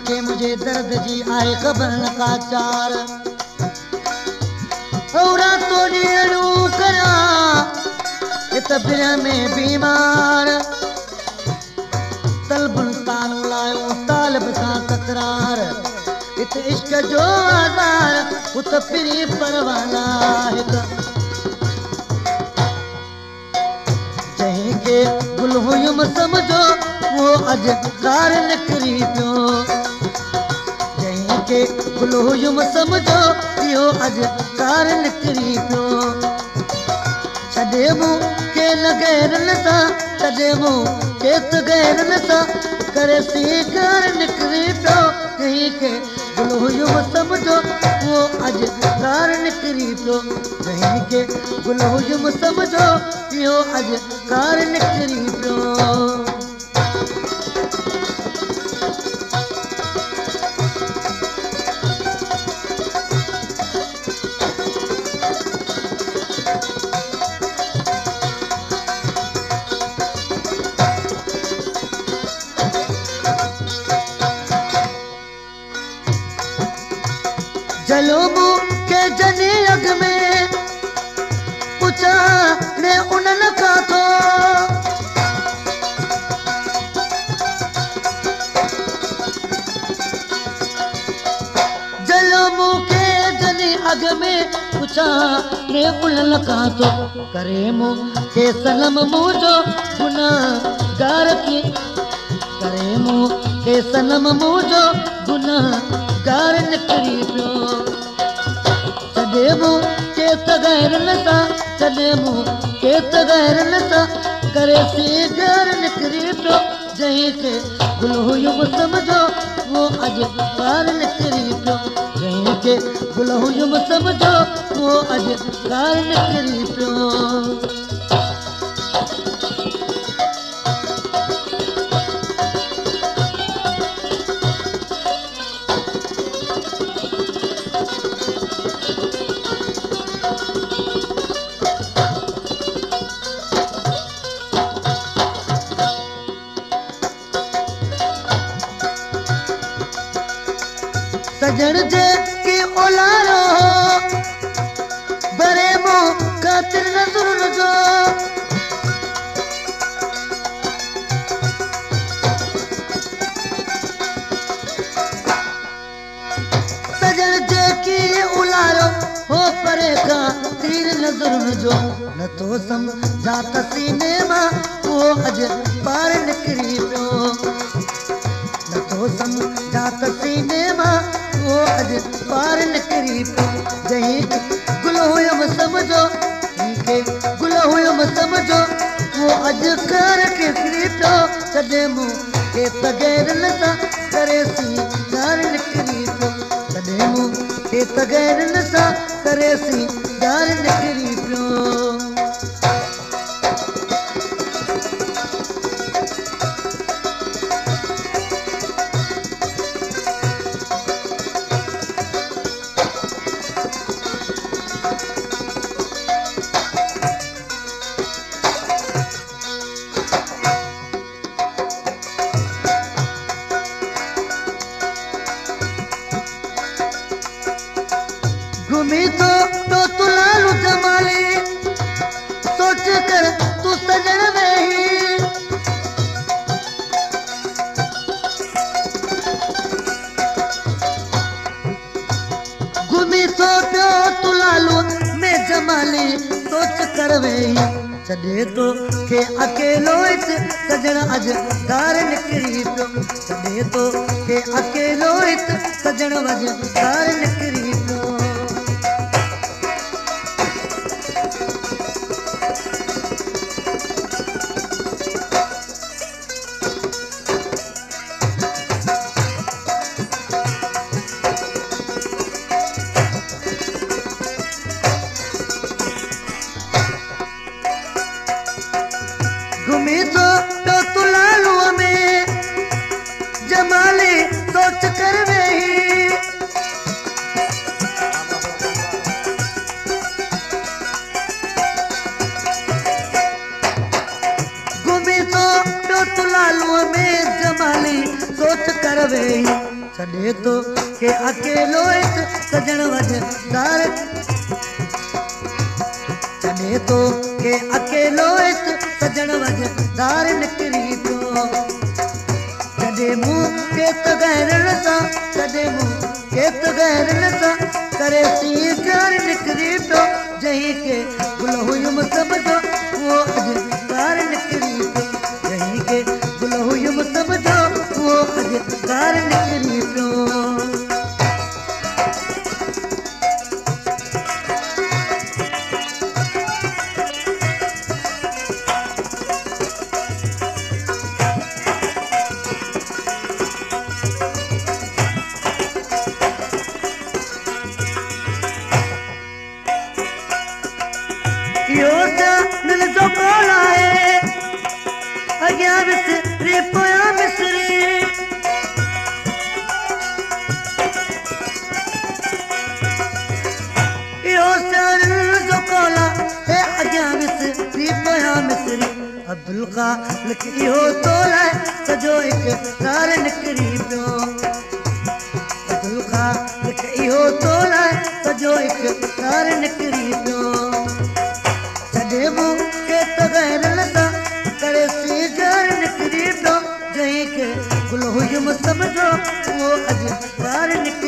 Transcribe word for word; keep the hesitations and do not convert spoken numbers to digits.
जंहिंखे मुंहिंजे दर्द जी आहे ख़बर न का चार औरा तो ॾियणू करा हित बिर में बीमार तलबुन तानू लायो तालब सां तकरार हित इश्क जो आज़ार हुत पिरी परवाना हित जंहिंखे गुल हुयुमि सम्झो वो अॼु कार निकिरी पियो जंहिंखे गुल हुयुमि सम्झो इहो अॼु कार निकिरी पियो छॾे मूं के न गैरन सां छॾे मूं के त गैरन सां करे सी कार निकिरी पियो जंहिंखे गुल हुयुमि सम्झो वो अॼु कार निकिरी पियो जंहिंखे गुल हुयुमि सम्झो इहो अॼु कार निकिरी पियो जलोबू के जनी अग में पुछा ने उन्हनि खां थो जलोबू के जनी अग में पुछा ने उन्हनि खां थो करे मूं के सनम मुंहिंजो गुनाहगार की करे मूं के सनम मुंहिंजो गुनाहगार निकिरी पियो छॾे मूं के त गैरन सां छॾे मूं के त गैरन सां करे सी घर निकिरी पियो जंहिंखे गुल हुयुमि सम्झो वो अॼु कार निकिरी पियो जंहिंखे गुल हुयुमि सम्झो वो अॼु कार निकिरी पियो सजण जे के ओलारो बरे मूं खातिर नज़र जो सजण जे के ओलारो हो परे खातिर नज़र जो न तो सम्झा त सीने मां वो अॼु पार निकिरी पियो न तो सम्झा त सीने मां वो अॼु पार निकिरी पियो जंहिंखे गुल हुयुमि सम्झो जंहिंखे गुल हुयुमि सम्झो वो अॼु कार निकिरी पियो छॾे मूं के त गैरन सां करे सी कार निकिरी पियो छॾे मूं के त गैरन सां करे सी कार निकिरी पियो घुमी तो तो तुलालू जमाली सोच कर तू सजण में ही घुमी तो पियो तुलालू में जमाली सोच कर वही छॾे तो के अकेलो इत सजण अॼु कार निकिरी पियो छॾे तो के अकेलो इत सजण अॼु कार निकिरी पियो घुमी तो तो तुलालू में जमाली सोच कर वही छॾे तो के अकेलो हिकु सजण वजदार छॾे तो के अकेलो हिकु सजण वजदार निकिरी पियो छॾे मूं के त गहरन सां छॾे मूं के त गहरन सां करे सी प्यार निकिरी पियो जहीं के गुल हुयुमि सम्झो उहो अॼु कार निकिरी पियो जहीं के गुल हुयुमि सम्झो उहो अॼु कार निकिरी पियो अब्दुल खालिक इहो तो लाइ सॼो इक़रार निकिरी पियो अब्दुल खालिक इहो तो लाइ सॼो इक़रार निकिरी पियो छॾे मूं के त गहरन सां करे सी प्यार निकिरी पियो जहीं के गुल हुयुमि सम्झो उहो अॼु कार निकिरी